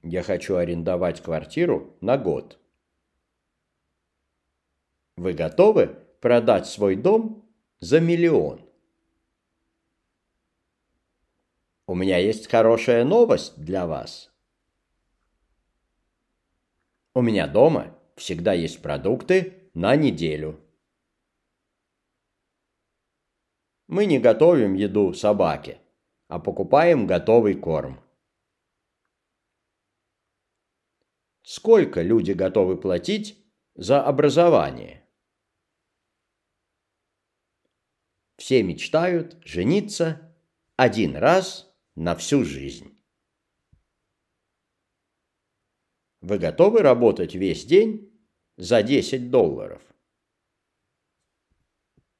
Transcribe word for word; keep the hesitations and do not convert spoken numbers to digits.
Я хочу арендовать квартиру на год. Вы готовы продать свой дом за миллион? У меня есть хорошая новость для вас. У меня дома всегда есть продукты на неделю. Мы не готовим еду собаке, а покупаем готовый корм. Сколько люди готовы платить за образование? Все мечтают жениться один раз на всю жизнь. Вы готовы работать весь день за десять долларов?